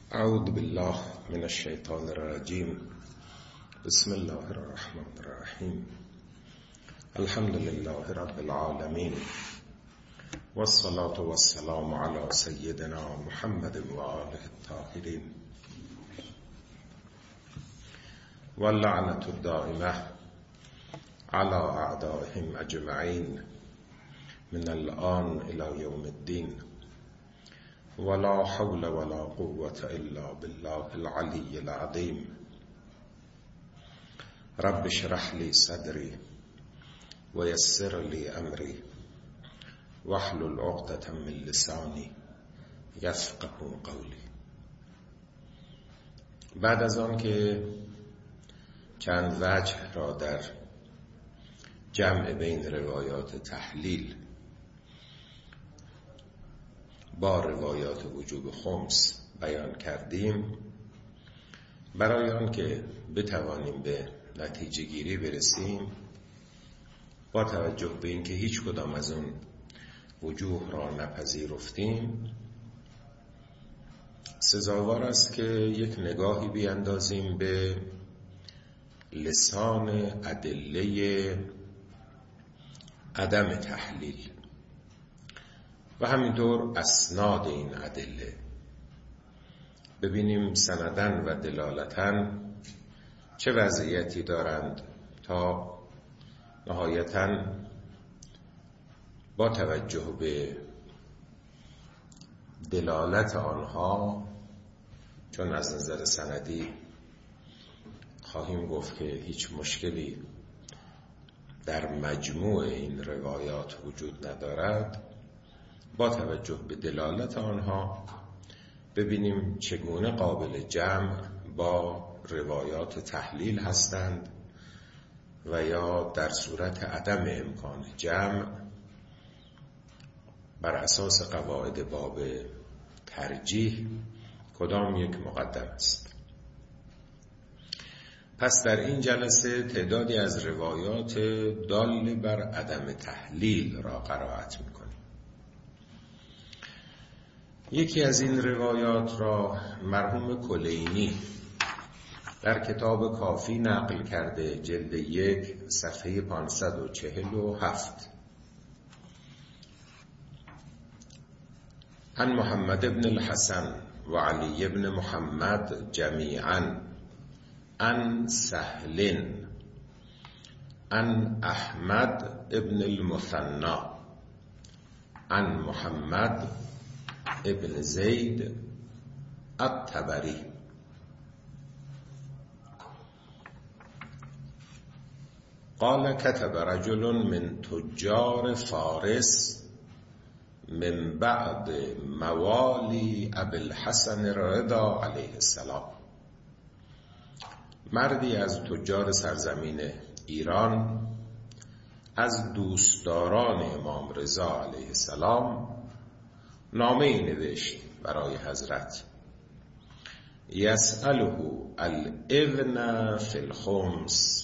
اعوذ بالله من الشیطان الرجیم. بسم الله الرحمن الرحیم. الحمد لله رب العالمین والصلاة والسلام علی سیدنا محمد و آله الطاهرین واللعنة الدائمة على اعدائهم اجمعین من الآن الى یوم الدین ولا حول ولا قوة الا بالله العلی العظیم. رب اشرح لي صدري ويسر لي امری واحلل عقدة من لسانی یفقهوا قولی. بعد از آن که چند وجه را در جمع بین روایات تحلیل با روایات وجوب خمس بیان کردیم، برای آن که بتوانیم به نتیجه گیری برسیم با توجه به اینکه هیچ کدام از اون وجوه را نپذیرفتیم، سزاوار است که یک نگاهی بیندازیم به لسان ادله عدم تحلیل و همینطور اسناد این ادله، ببینیم سندن و دلالتن چه وضعیتی دارند تا نهایتاً با توجه به دلالت آنها، چون از نظر سندی خواهیم گفت که هیچ مشکلی در مجموع این روایات وجود ندارد، با توجه به دلالت آنها ببینیم چگونه قابل جمع با روایات تحلیل هستند و یا در صورت عدم امکان جمع بر اساس قواعد باب ترجیح کدام یک مقدم است. پس در این جلسه تعدادی از روایات دال بر عدم تحلیل را قرائت می‌کنیم. یکی از این روایات را مرحوم کلینی در کتاب کافی نقل کرده، جلد 1 صفحه 547. عن محمد بن الحسن و علی بن محمد جمیعا عن سهل عن احمد ابن المثنى عن محمد ابن زید الطبری قال كتب رجل من تجار فارس من بعد موالی ابی الحسن الرضا علیه السلام. مردی از تجار سرزمین ایران از دوستداران امام رضا علیه السلام نامه ای نوشت برای حضرت، یسأله الاذن فی الخمس،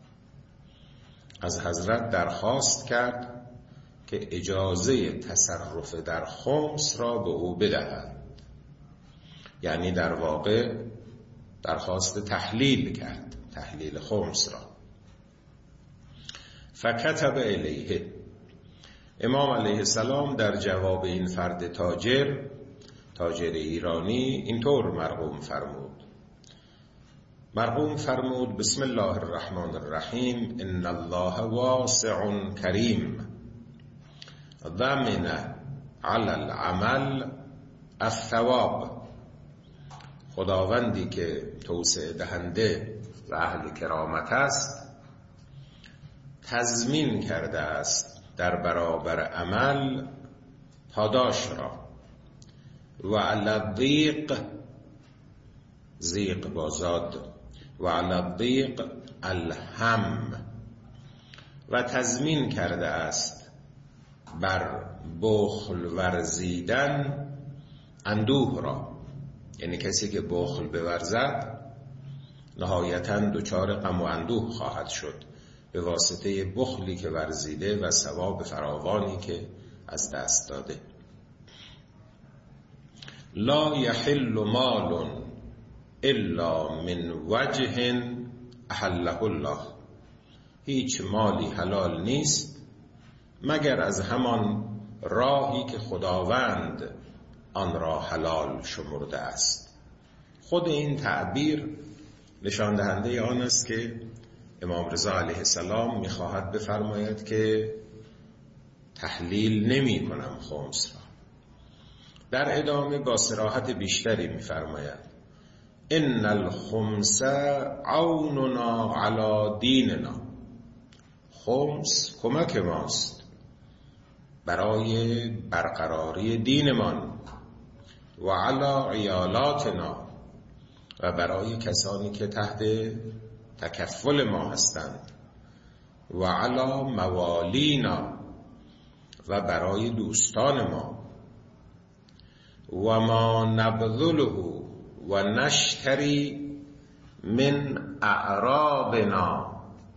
از حضرت درخواست کرد که اجازه تصرف در خمس را به او بدهند، یعنی در واقع درخواست تحلیل کرد، تحلیل خمس را. فکتب الیه، امام علیه السلام در جواب این فرد تاجر ایرانی اینطور مرقوم فرمود بسم الله الرحمن الرحیم ان الله واسع کریم ضمن علی العمل الثواب. خداوندی که توسعه دهنده و اهل کرامت است تضمین کرده است در برابر عمل پاداش را، و علی الضیق، ضیق بازاد، و علی الضیق الهم، و تضمین کرده است بر بخل ورزیدن اندوه را، یعنی کسی که بخل بورزد نهایتاً دچار غم و اندوه خواهد شد به واسطه بخلی که ورزیده و ثواب فراوانی که از دست داده. لا یحل مال الا من وجه احله الله. هیچ مالی حلال نیست مگر از همان راهی که خداوند آن را حلال شمرده است. خود این تعبیر نشان دهنده آن است که امام رضا علیه السلام می‌خواهد بفرماید که تحلیل نمی کنم خمس را. در ادامه با صراحت بیشتری می‌فرماید ان الخمس عوننا علی دیننا. خمس کمک ماست برای برقراری دینمان، و علی عیالاتنا، و برای کسانی که تحت تکفل ما هستند، و علی موالینا، و برای دوستان ما، و ما نبذله و نشتری من اعراضنا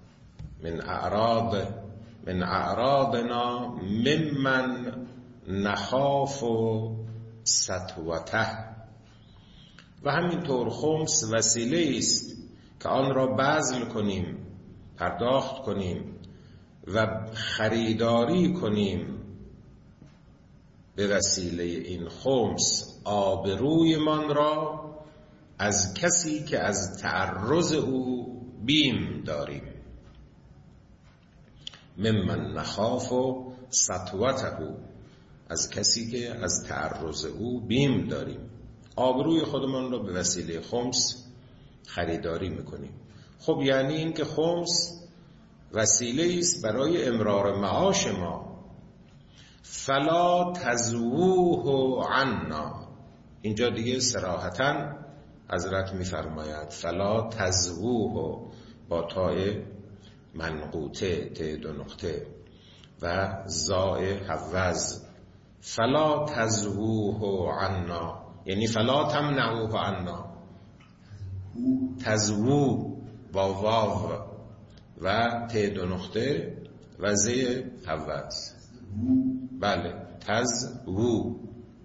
ممن نخاف سطوته. و همینطور خمس وسیله است که آن را بذل کنیم، پرداخت کنیم و خریداری کنیم به وسیله این خمس آبرویمان را از کسی که از تعرض او بیم داریم. ممن نخاف سطوته، از کسی که از تعرض او بیم داریم. آبروی خودمان را به وسیله خمس خریداری میکنیم. خب یعنی این که خمس وسیله است برای امرار معاش ما. فلا تزووه عنا. اینجا دیگه صراحتاً حضرت میفرماید فلا تزووه با تاء منقوطه، ته دو نقطه و زاء حوز. فلا تزووه عنا یعنی فلا تمنعوه عنا. تزوو با واو و ته دو نقطه و زی حوز. بله، تزوو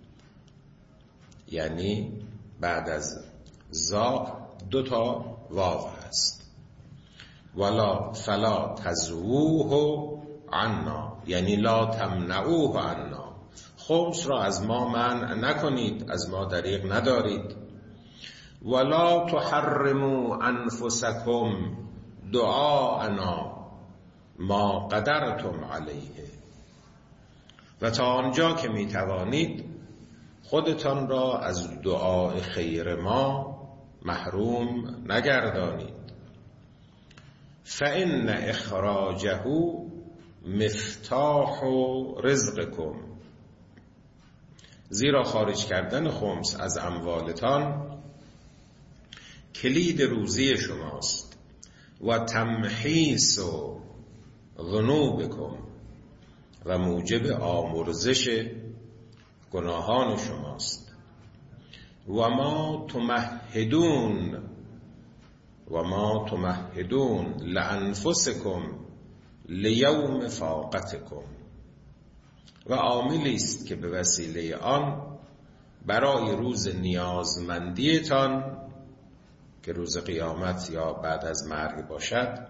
یعنی بعد از زا دو تا واو هست. ولا فلا تزووه عنا یعنی لا تمنعوه عنا. خمس را از ما منع نکنید، از ما دریغ ندارید. ولا تحرموا انفسکم دعاءنا ما قدرتم علیه. و تا آنجا که می توانید خودتان را از دعای خیر ما محروم نگردانید. فإن اخراجه مفتاح رزقکم. زیرا خارج کردن خمس از اموالتان کلید روزی شماست. و تمحیص ذنوبکم، و موجب آمرزش گناهان شماست. و ما تمهدون لانفسکم لیوم فاقتکم. و عاملی است که به وسیله آن برای روز نیازمندیتان که روز قیامت یا بعد از مرگ باشد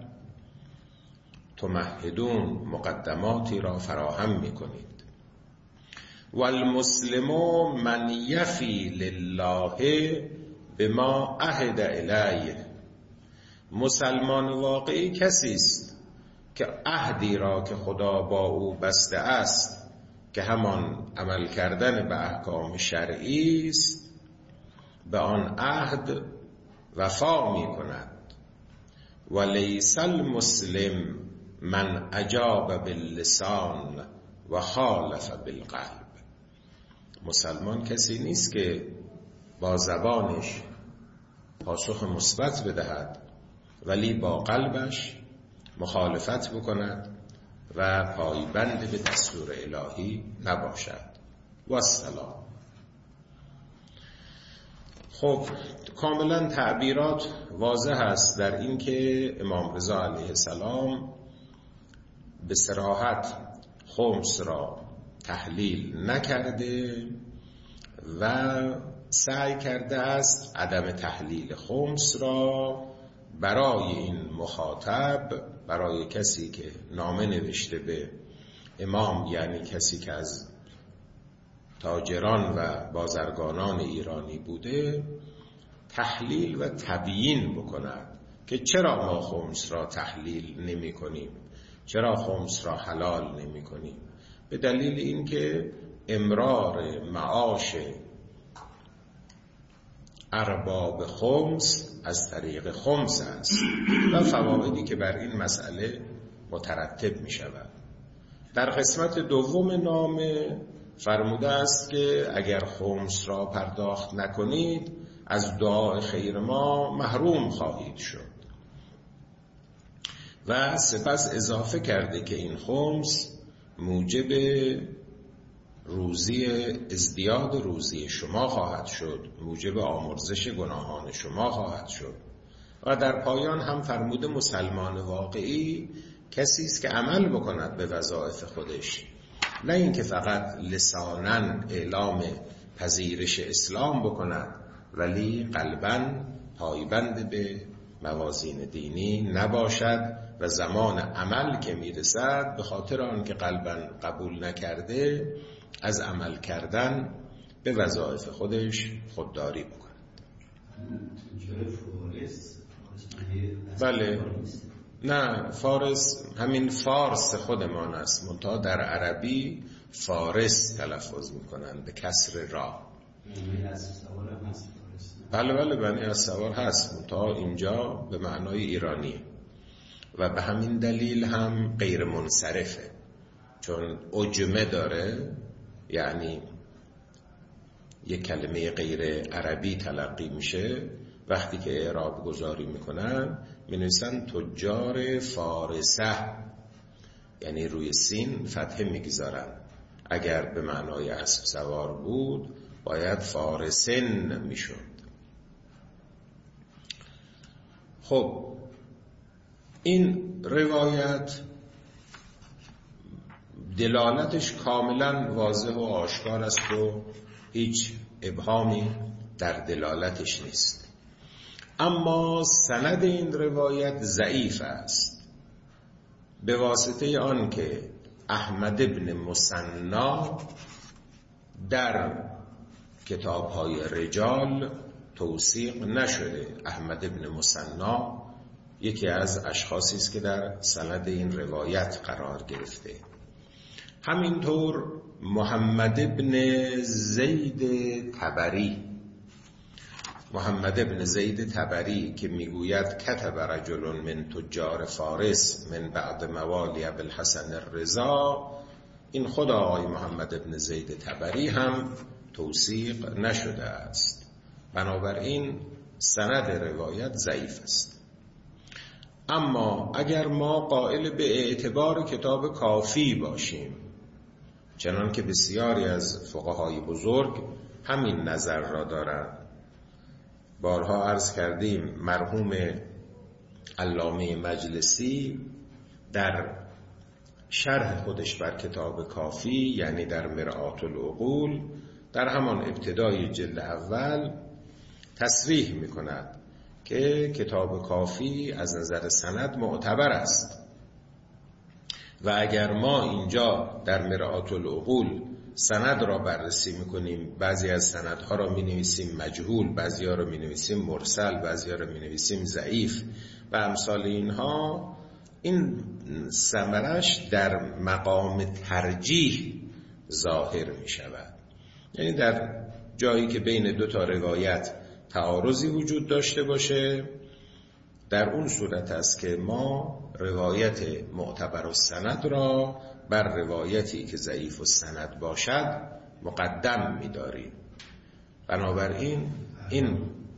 تمهدون مقدماتی را فراهم می کنید. والمسلم من یفی لله بما عهد الیه. مسلمان واقعی کسی است که عهدی را که خدا با او بسته است که همان عمل کردن به احکام شرعی است به آن عهد وفا می کند. ولیس المسلم من اجاب باللسان و خالف بالقلب. مسلمان کسی نیست که با زبانش پاسخ مثبت بدهد ولی با قلبش مخالفت بکند و پایبند به دستور الهی نباشد. و السلام. خب کاملا تعبیرات واضح است در این که امام رضا علیه السلام به صراحت خمس را تحلیل نکرده و سعی کرده است عدم تحلیل خمس را برای این مخاطب، برای کسی که نامه نوشته به امام، یعنی کسی که از تاجران و بازرگانان ایرانی بوده، تحلیل و تبیین بکند که چرا ما خمس را تحلیل نمی کنیم، چرا خمس را حلال نمی کنیم. به دلیل اینکه امرار معاش ارباب خمس از طریق خمس است و فوایدی که بر این مسئله مترتب می شود. در قسمت دوم نامه فرموده است که اگر خمس را پرداخت نکنید از دعای خیر ما محروم خواهید شد و سپس اضافه کرده که این خمس موجب روزی ازدیاد روزی شما خواهد شد، موجب آمرزش گناهان شما خواهد شد. و در پایان هم فرموده مسلمان واقعی کسی است که عمل بکند به وظایف خودش، نه اینکه فقط لساناً اعلام پذیرش اسلام بکند ولی قلباً پایبند به موازین دینی نباشد و زمان عمل که میرسد به خاطر آنکه قلباً قبول نکرده از عمل کردن به وظایف خودش خودداری بکند. بله، نه، فارس همین فارس خودمان است، منتها در عربی فارس تلفظ میکنن به کسر را. بله بنی السوار هست، منتها اینجا به معنای ایرانی و به همین دلیل هم غیر منصرفه، چون عجمه داره، یعنی یک کلمه غیر عربی تلقی میشه. وقتی که اعراب گذاری میکنن مینویسن تجار فارسه، یعنی روی سین فتحه میگذارن. اگر به معنای اسب سوار بود باید فارسن میشد. خب این روایت دلالتش کاملا واضح و آشکار است و هیچ ابهامی در دلالتش نیست، اما سند این روایت ضعیف است به واسطه آن که احمد ابن مثنا در کتاب‌های رجال توثیق نشده. احمد ابن مثنا یکی از اشخاصی است که در سند این روایت قرار گرفته. همینطور محمد ابن زید تبری که میگوید کتب رجل من تجار فارس من بعد موالی ابوالحسن الرضا، این خود آقای محمد ابن زید تبری هم توثیق نشده است. بنابراین سند روایت ضعیف است. اما اگر ما قائل به اعتبار کتاب کافی باشیم، چنان که بسیاری از فقهای بزرگ همین نظر را دارند، بارها عرض کردیم مرحوم علامه مجلسی در شرح خودش بر کتاب کافی، یعنی در مرآت العقول، در همان ابتدای جلد اول تصریح می کند که کتاب کافی از نظر سند معتبر است و اگر ما اینجا در مرآت العقول سند را بررسی میکنیم، بعضی از سندها را می نویسیم مجهول، بعضی ها را می نویسیم مرسل، بعضی ها را می نویسیم ضعیف و امثال اینها، این ثمرش در مقام ترجیح ظاهر می شود. یعنی در جایی که بین دو تا روایت تعارضی وجود داشته باشه، در اون صورت است که ما روایت معتبر السند را بر روایتی که ضعیف السند باشد مقدم می‌داریم. بنابراین این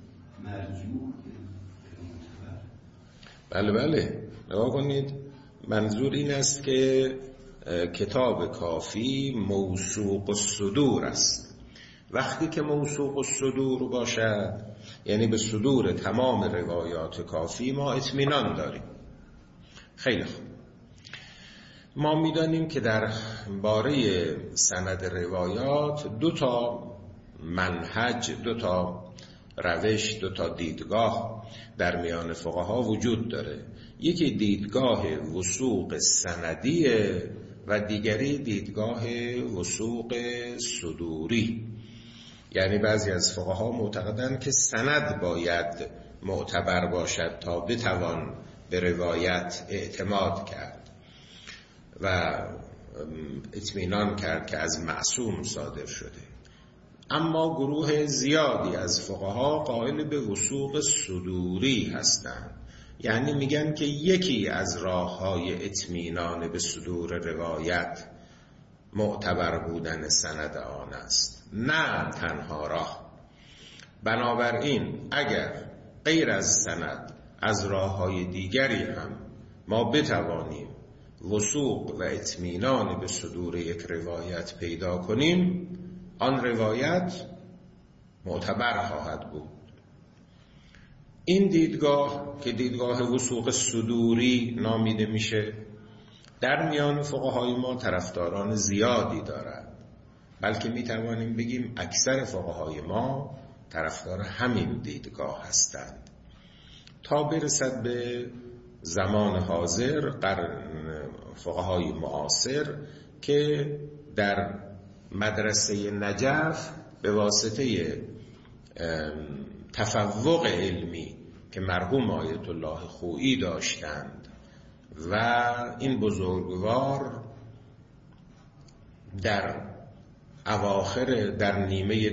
بله نگاه کنید، منظور این است که کتاب کافی موثوق الصدور است. وقتی که موثوق الصدور باشد یعنی به صدور تمام روایات کافی ما اطمینان داریم. خیلی خوب، ما می‌دانیم که در باره سند روایات دو تا منهج، 2 روش، 2 دیدگاه در میان فقها وجود داره. یکی دیدگاه وثوق سندیه و دیگری دیدگاه وثوق صدوری. یعنی بعضی از فقها معتقدند که سند باید معتبر باشد تا بتوان به روایت اعتماد کرد و اطمینان کرد که از معصوم صادر شده. اما گروه زیادی از فقها قائل به وثوق صدوری هستند، یعنی میگن که یکی از راه‌های اطمینان به صدور روایت معتبر بودن سند آن است، نه تنها راه. بنابراین اگر غیر از سند از راه‌های دیگری هم ما بتوانیم وثوق و اطمینان به صدور یک روایت پیدا کنیم، آن روایت معتبر خواهد بود. این دیدگاه که دیدگاه وثوق صدوری نامیده میشه در میان فقهای ما طرفداران زیادی دارد، بلکه میتوانیم بگیم اکثر فقهای ما طرفدار همین دیدگاه هستند تا برسد به زمان حاضر، فقهای معاصر که در مدرسه نجف به واسطه تفوق علمی که مرحوم آیت الله خویی داشتند و این بزرگوار در اواخر در نیمه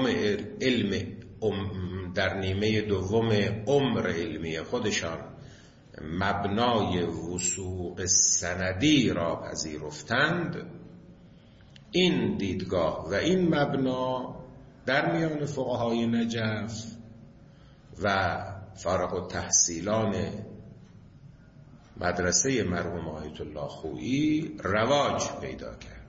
دوم عمر علمی خودشان مبنای وثوق سندی را پذیرفتند، این دیدگاه و این مبنا در میان فقهای نجف و فارغ التحصیلان مدرسه مرحوم آیت الله خویی رواج پیدا کرد.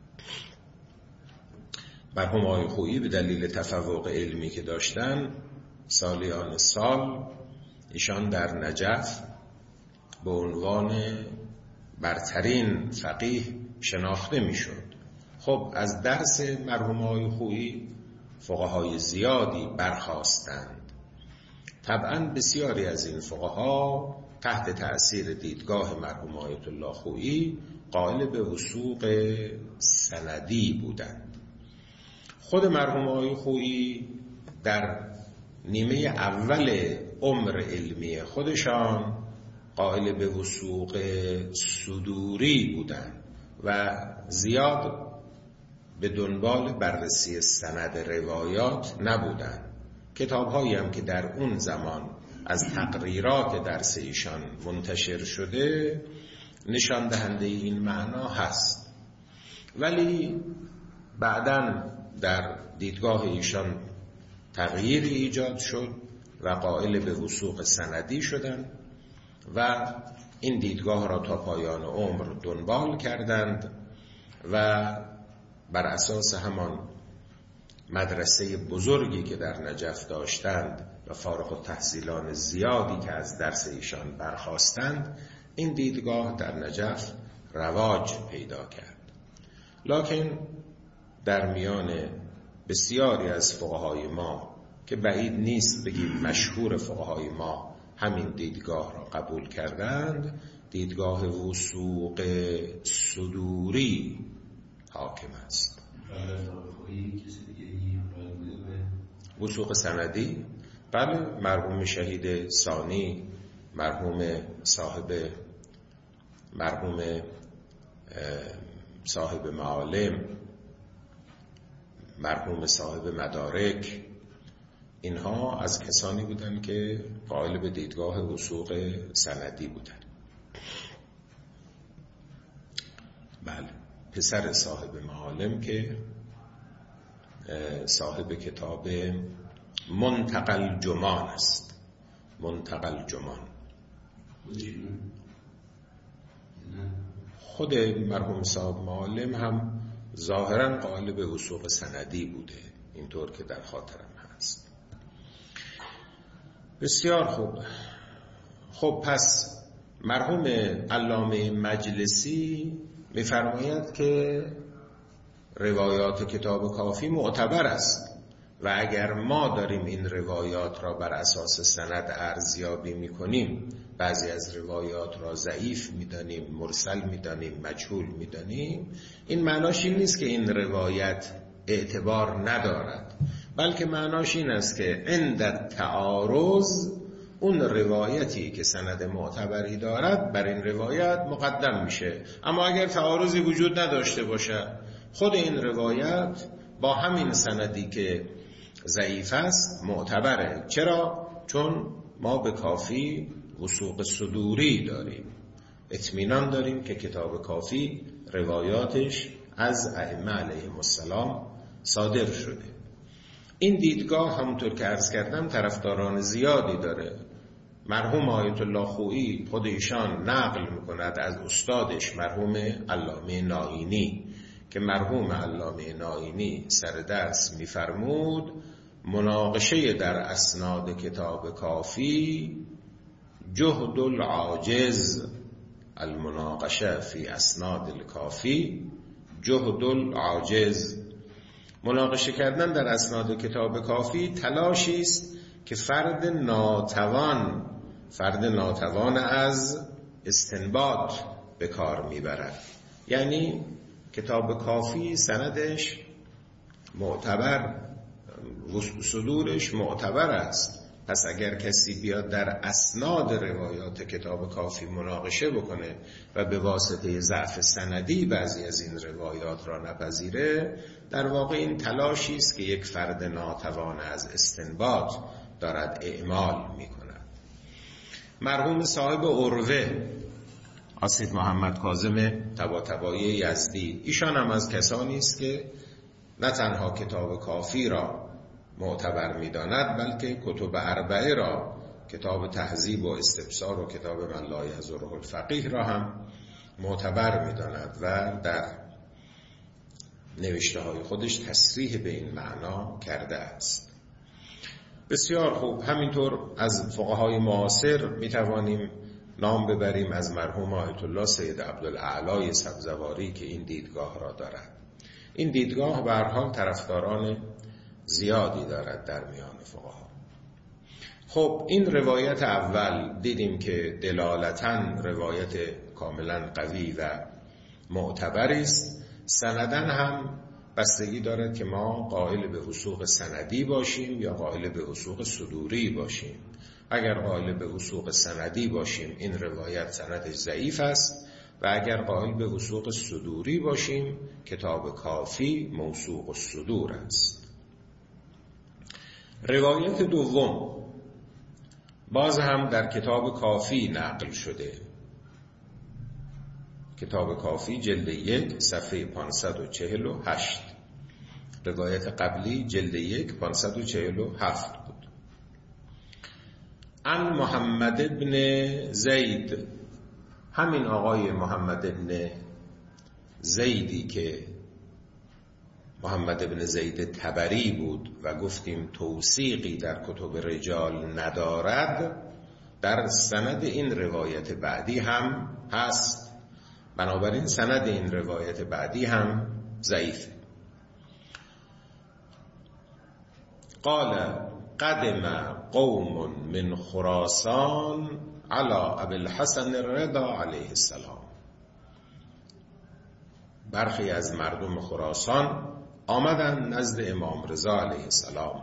مرحوم آیت خویی به دلیل تفوق علمی که داشتن سالیان سال ایشان در نجف به عنوان برترین فقیه شناخته میشد. خب از درس مرحوم آیت خویی فقهای زیادی برخاستند. طبعا بسیاری از این فقها تحت تأثیر دیدگاه مرحوم آیت الله خویی قائل به وثوق سندی بودند. خود مرحوم آیت خویی در نیمه اول عمر علمی خودشان قائل به وثوق صدوری بودند و زیاد به دنبال بررسی سند روایات نبودند. کتاب‌هایی هم که در اون زمان از تقریرات درس ایشان منتشر شده نشان دهنده این معنا هست، ولی بعداً در دیدگاه ایشان تغییری ایجاد شد و قائل به وثوق سندی شدند و این دیدگاه را تا پایان عمر دنبال کردند و بر اساس همان مدرسه بزرگی که در نجف داشتند و فارغ التحصیلان زیادی که از درس ایشان برخاستند، این دیدگاه در نجف رواج پیدا کرد. لکن در میان بسیاری از فقهای ما که بعید نیست بگیم مشهور فقهای ما همین دیدگاه را قبول کردند، دیدگاه وثوق صدوری حاکم است. وثوق سندی، بله، مرحوم شهید ثانی، مرحوم صاحب معالم، مرحوم صاحب مدارک، اینها از کسانی بودند که قائل به دیدگاه وثوق سندی بودند. بله، پسر صاحب معالم که صاحب کتاب منتقل جمان است. منتقل جمان خود مرحوم صاحب معالم هم ظاهراً قائل به وثوق سندی بوده، اینطور که در خاطرم هست. بسیار خوب. خب پس مرحوم علامه مجلسی می‌فرماید که روایات کتاب کافی معتبر است، و اگر ما داریم این روایات را بر اساس سند ارزیابی میکنیم، بعضی از روایات را ضعیف میدانیم، مرسل میدانیم، مجهول میدانیم، این معناش این نیست که این روایت اعتبار ندارد، بلکه معناش این است که عند تعارض اون روایتی که سند معتبری دارد بر این روایت مقدم میشه. اما اگر تعارضی وجود نداشته باشد، خود این روایت با همین سندی که ضعیف است معتبره. چرا؟ چون ما به کافی وثوق صدوری داریم، اطمینان داریم که کتاب کافی روایاتش از ائمه علیهم السلام صادر شده. این دیدگاه همونطور که عرض کردم طرفداران زیادی داره. مرحوم آیت الله خویی خود ایشان نقل میکند از استادش مرحوم علامه نائینی که مرحوم علامه نائینی سر درس میفرمود مناقشه در اسناد کتاب کافی جهد العاجز، المناقشه فی اسناد الکافی جهد العاجز. مناقشه کردن در اسناد کتاب کافی تلاشی است که فرد ناتوان از استنباط به کار میبرد. یعنی کتاب کافی سندش معتبر، صدورش معتبر است. پس اگر کسی بیاد در اسناد روایات کتاب کافی مناقشه بکنه و به واسطه ضعف سندی بعضی از این روایات را نپذیره، در واقع این تلاشی است که یک فرد ناتوان از استنباط دارد اعمال میکند. مرحوم صاحب عروه اسید محمد کاظم طباطبایی یزدی، ایشان هم از کسانی است که نه تنها کتاب کافی را معتبر می‌داند، بلکه کتب اربعه را، کتاب تهذیب و استبصار و کتاب من لا یضره الفقیه را هم معتبر می‌داند و در نوشته‌های خودش تصریح به این معنا کرده است. بسیار خوب. همینطور از فقهای معاصر می‌توانیم نام ببریم از مرحوم آیت الله سید عبدالاعلی سبزواری که این دیدگاه را دارد. این دیدگاه به هر حال طرفداران زیادی دارد در میان فقها. خب این روایت اول دیدیم که دلالتاً روایت کاملا قوی و معتبری است. سنداً هم بستگی دارد که ما قائل به وثوق سندی باشیم یا قائل به وثوق صدوری باشیم. اگر قائل به وثوق سندی باشیم این روایت سندش ضعیف است و اگر قائل به وثوق صدوری باشیم کتاب کافی موثوق الصدور است. روایت دوم باز هم در کتاب کافی نقل شده. کتاب کافی جلد 1 صفحه 548. روایت قبلی جلد 1 547 بود. عن محمد بن زید، همین آقای محمد بن زیدی که محمد بن زید تبری بود و گفتیم توثیقی در کتب رجال ندارد، در سند این روایت بعدی هم هست. بنابراین سند این روایت بعدی هم ضعیفه. قال قدم قوم من خراسان على ابی الحسن الرضا علیه السلام. برخی از مردم خراسان آمدن نزد امام رضا علیه السلام،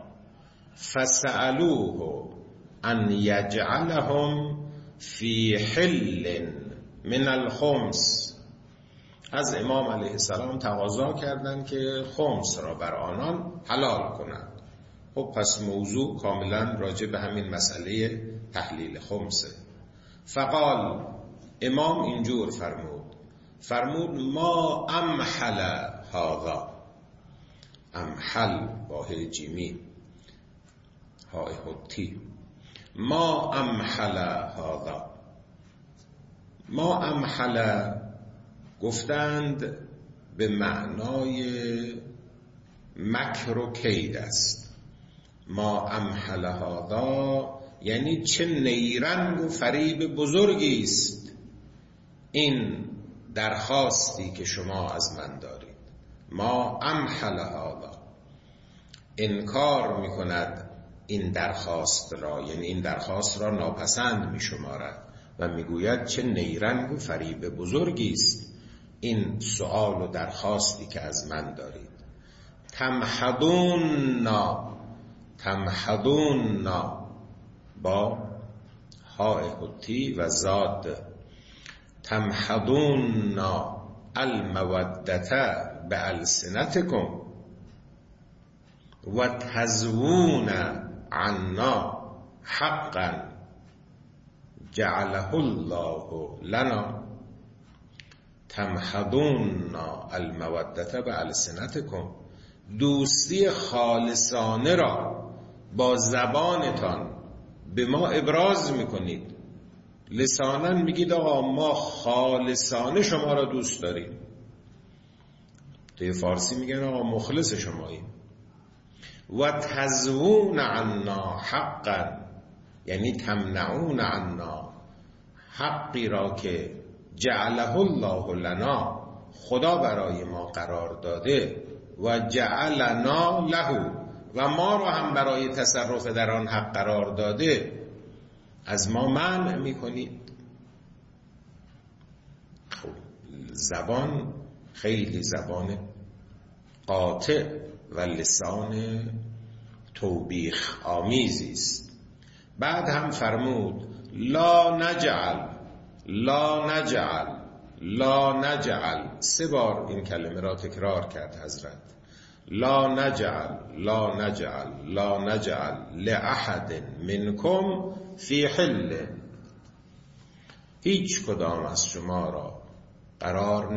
فسألوه ان یجعلهم فی حل من الخمس. از امام علیه السلام تقاضا کردند که خمس را بر آنان حلال کنند. خب پس موضوع کاملا راجع به همین مسئله تحلیل خمسه. فقال، امام اینجور فرمود ما امحل هذا، امحل با ه جیمی های حتی، ما امحل هذا. ما امحل گفتند به معنای مکر و کید است. ما امحل هذا یعنی چه نیرنگ و فریب بزرگی است این درخواستی که شما از من دارید. ما امحل هذا انکار می کند این درخواست را، یعنی این درخواست را ناپسند می شمارد و می گوید چه نیرنگ و فریب بزرگی است این سؤال و درخواستی که از من دارید. تمحضوننا با هاء حتی و زاد، تمحضوننا المودة بألسنتكم و تزوون عنا حقا جعله الله لنا. تمحضوننا المودة بألسنتكم، دوستی خالصانه را با زبانتان به ما ابراز میکنید. لساناً میگید آقا ما خالصانه شما را دوست داریم. توی فارسی میگن آقا مخلص شماییم. و تزوون عنا حقا، یعنی تمنعون عنا حقی را که جعله الله لنا، خدا برای ما قرار داده، و جعلنا له، و ما را هم برای تصرف در آن حق قرار داده، از ما منع میکنید. خب زبان خیلی زبان قاطع و لسان توبیخ آمیزی است. بعد هم فرمود لا نجعل لا نجعل لا نجعل، 3 بار این کلمه را تکرار کرد حضرت. لا نجعل لا نجعل لا نجعل لأحد منکم فی حل، هیچ کدام از شما را قرار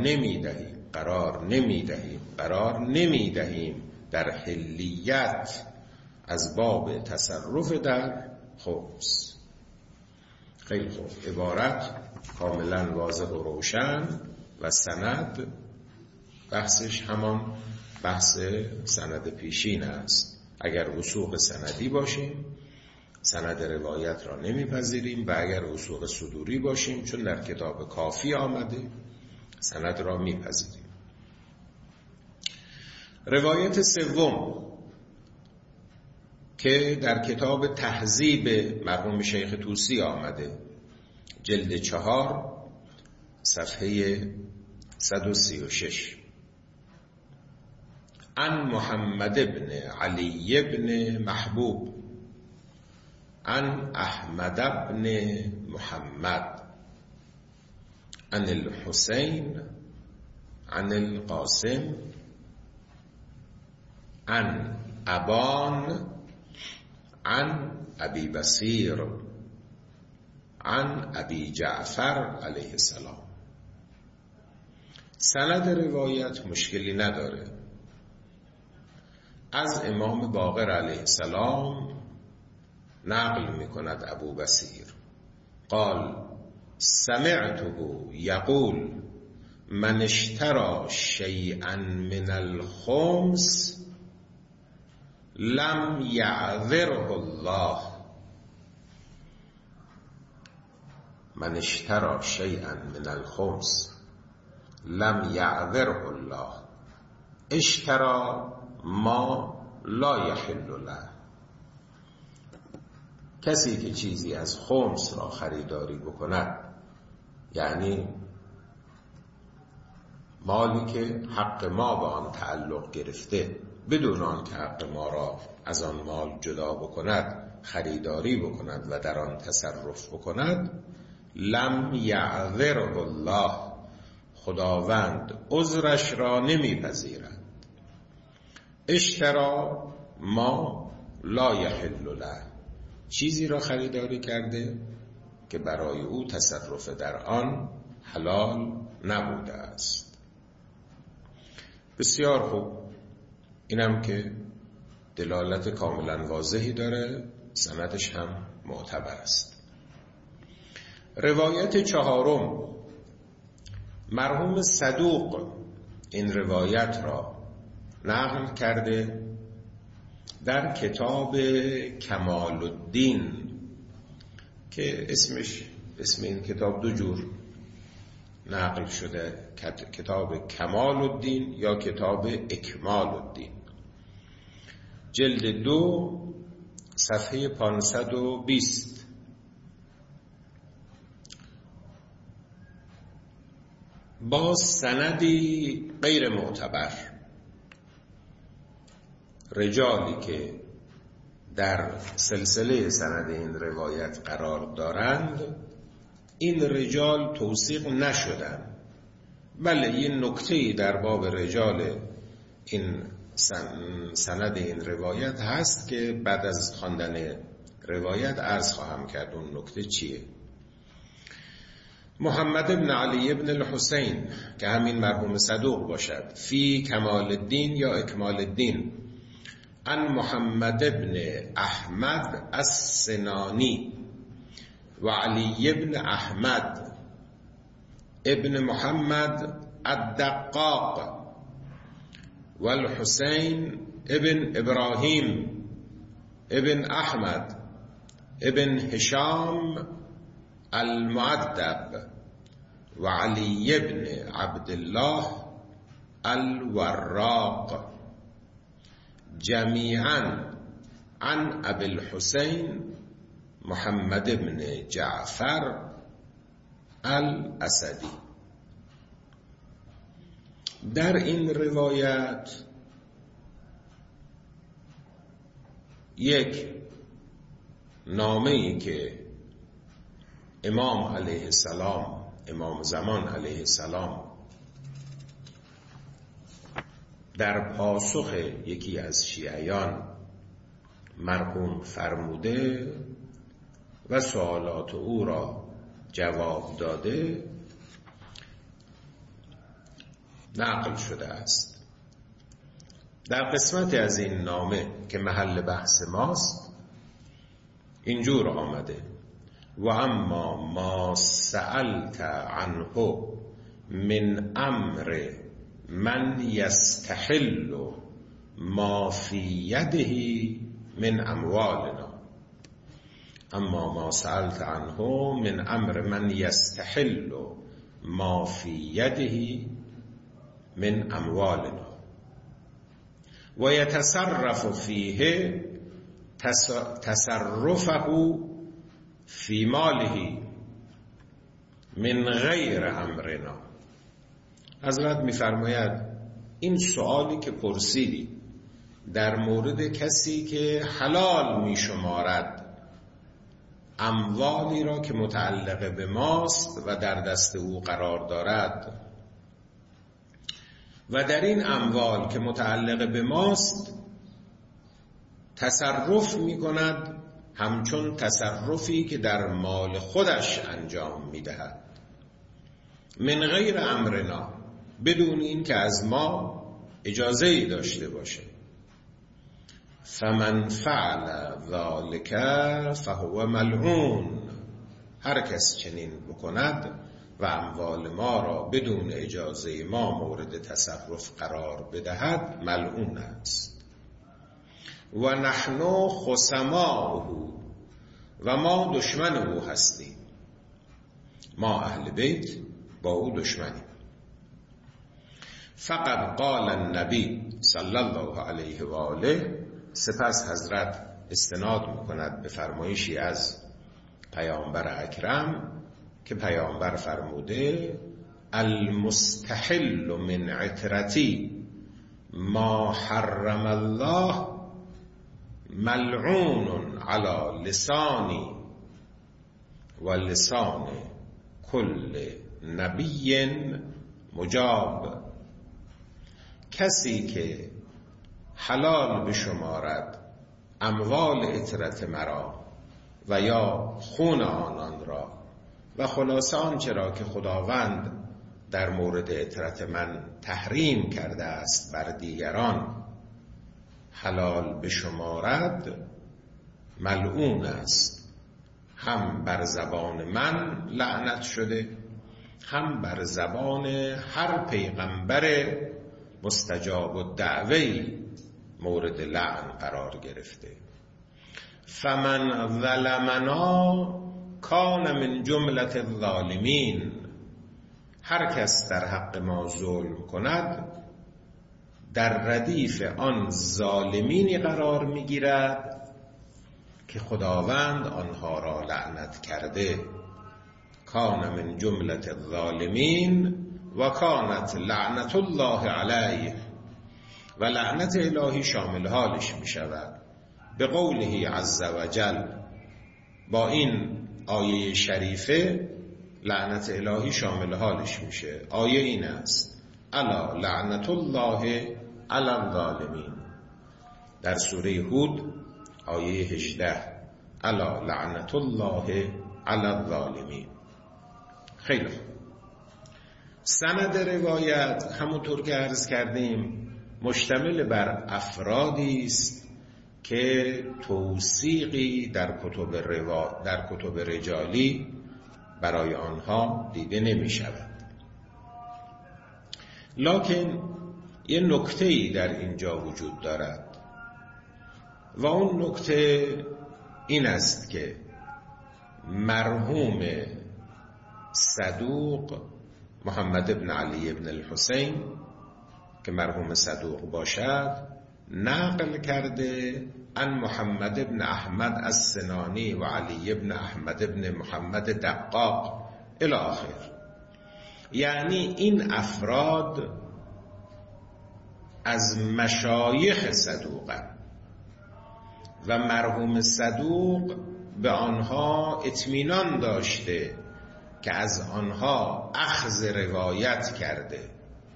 نمیدهیم در حلیت از باب تصرف در خبز. خیلی خوب، عبارت کاملا واضح و روشن و سند بحثش همان بحث سند پیشین است. اگر وثوق سندی باشیم سند روایت را نمیپذیریم، و اگر وثوق صدوری باشیم چون در کتاب کافی آمده سند را میپذیریم. روایت سوم که در کتاب تهذیب مرحوم شیخ طوسی آمده، جلد 4 صفحه 136. عن محمد بن علی بن محبوب عن احمد بن محمد عن الحسین عن القاسم عن ابان عن ابی بصیر عن ابی جعفر علیه السلام. سند روایت مشکلی نداره. از امام باقر علیه السلام نقل میکند ابو بصیر قال سمعته یقول من اشترى شیئا من الخمس لم یعذره الله. من اشترى شیئا من الخمس لم یعذره الله. اشترى ما لا یحل له، کسی که چیزی از خمس را خریداری بکند، یعنی مالی که حق ما به آن تعلق گرفته، بدون آن که حق ما را از آن مال جدا بکند، خریداری بکند و در آن تصرف بکند، لم یعذره الله، خداوند عذرش را نمیپذیرد. اشترا ما لا یحل له، چیزی را خریداری کرده که برای او تصرف در آن حلال نبوده است. بسیار خوب، اینم که دلالت کاملا واضحی داره، سندش هم معتبر است. روایت 4، مرحوم صدوق این روایت را نقل کرده در کتاب کمال الدین که اسم این کتاب 2 جور نقل شده، کتاب کمال الدین یا کتاب اکمال الدین. جلد 2 صفحه 520. باز سندی غیر معتبر، رجالی که در سلسله سند این روایت قرار دارند این رجال توثیق نشدند. بله یه نکته‌ای در باب رجال این سند این روایت هست که بعد از خواندن روایت عرض خواهم کرد اون نکته چیه. محمد بن علی بن الحسین که همین مرحوم صدوق باشد، فی کمال الدین یا اکمال الدین، عن محمد بن احمد السنانی و علی بن احمد ابن محمد الدقاق و الحسین ابن ابراهیم ابن احمد ابن هشام المؤدب و علی بن عبدالله الوراق جمیعا عن ابی الحسین محمد بن جعفر الاسدی. در این روایت یک نامه‌ای که امام علیه السلام، امام زمان علیه السلام در پاسخ یکی از شیعیان مرحوم فرموده و سوالات او را جواب داده نقل شده است. در قسمت از این نامه که محل بحث ماست اینجور آمده: و اما ما سألت عنه من امر من یستحل ما فی یده من اموالنا، اما ما سألت عنه من امر من یستحل ما فی یده من اموالنا و یتصرف فیه تصرفه فی ماله من غیر امرنا. حضرت می‌فرماید این سوالی که پرسیدی در مورد کسی که حلال می‌شمارد اموالی را که متعلق به ماست و در دست او قرار دارد و در این اموال که متعلق به ماست تصرف می‌کند همچون تصرفی که در مال خودش انجام می‌دهد، من غیر امرنا، بدون این که از ما اجازه‌ای داشته باشه. فمن فعل ذلك فهو ملعون، هر کس چنین بکند و اموال ما را بدون اجازه ما مورد تصرف قرار بدهد ملعون است. و نحن خصماؤه، و ما دشمن او هستیم، ما اهل بیت با او دشمنیم. فقد قال النبی صلی الله علیه و آله، سپس حضرت استناد میکند به فرمایشی از پیامبر اکرم که پیامبر فرموده: المستحل من عترتی ما حرم الله ملعون علی لسانی و لسان کل نبی مجاب. کسی که حلال بشمارد اموال عترت مرا و یا خون آنان را و خلاصه آنچه را که خداوند در مورد عترت من تحریم کرده است بر دیگران حلال بشمارد ملعون است، هم بر زبان من لعنت شده، هم بر زبان هر پیغمبر مستجاب الدعوی مورد لعن قرار گرفته. فمن ظلمنا کان من جملة الظالمین، هر کس در حق ما ظلم کند در ردیف آن ظالمینی قرار میگیرد که خداوند آنها را لعنت کرده. کان من جملة الظالمین و کانت لعنت الله علیه، و لعنت الهی شامل حالش می شود. به قوله عز و جل، با این آیه شریفه لعنت الهی شامل حالش میشه. آیه این است: الا لعنت الله علی الظالمین. در سوره هود آیه 18: الا لعنت الله علی الظالمین. خیلی خوب. سند روایت همونطور که عرض کردیم مشتمل بر افرادی است که توثیقی در کتب رجالی برای آنها دیده نمی شود. لکن یه نکته‌ای در اینجا وجود دارد و اون نکته این است که مرحوم صدوق محمد ابن علی ابن الحسین که مرحوم صدوق باشد نقل کرده عن محمد ابن احمد السنانی و علی ابن احمد ابن محمد دقاق الی آخر. یعنی این افراد از مشایخ صدوقند و مرحوم صدوق به آنها اطمینان داشته که از آنها اخذ روایت کرده.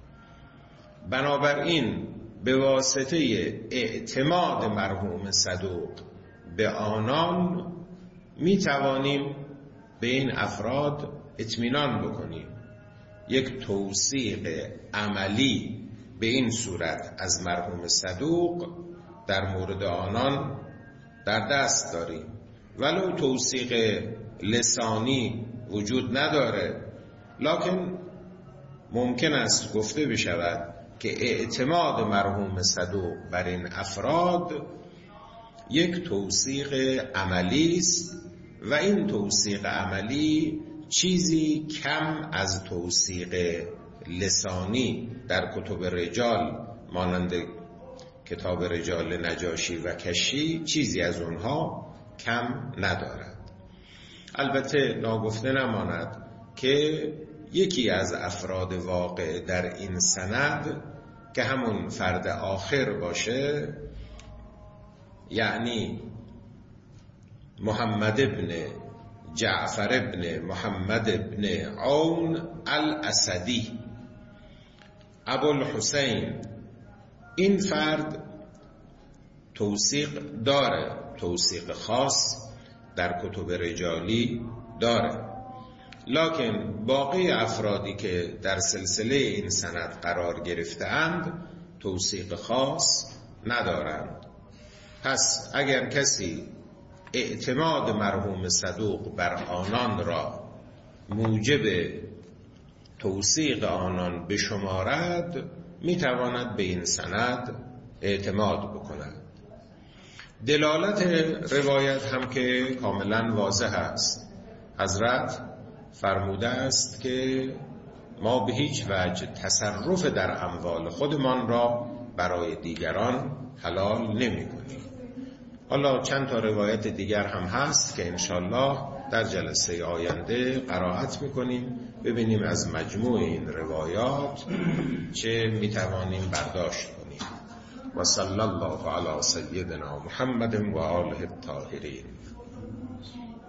بنابراین به واسطه اعتماد مرحوم صدوق به آنان می توانیم به این افراد اطمینان بکنیم. یک توثیق عملی به این صورت از مرحوم صدوق در مورد آنان در دست داریم. ولو توثیق لسانی وجود نداره، لکن ممکن است گفته بشود که اعتماد مرحوم صدوق بر این افراد یک توثیق عملی است و این توثیق عملی چیزی کم از توثیق لسانی در کتب رجال مانند کتاب رجال نجاشی و کشی چیزی از اونها کم ندارد. البته ناگفته نماند که یکی از افراد واقع در این سند که همون فرد آخر باشه، یعنی محمد ابن جعفر ابن محمد ابن عون الاسدی ابوالحسین، این فرد توثیق داره، توثیق خاص در کتب رجالی داره، لکن باقی افرادی که در سلسله این سند قرار گرفته‌اند توثیق خاص ندارند. پس اگر کسی اعتماد مرحوم صدوق بر آنان را موجب توثیق آنان بشمارد، میتواند به این سند اعتماد بکند. دلالت روایت هم که کاملا واضح است. حضرت فرموده است که ما به هیچ وجه تصرف در اموال خودمان را برای دیگران حلال نمی کنیم. حالا چند تا روایت دیگر هم هست که انشالله در جلسه آینده قرائت میکنیم، ببینیم از مجموع این روایات چه میتوانیم برداشت کنیم. و صلی الله علی سیدنا محمد و آله الطاهرین.